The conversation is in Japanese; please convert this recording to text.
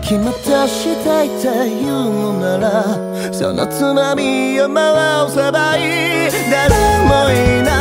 決まったしたいって言うのならそのつまみを回せばいい。誰もいない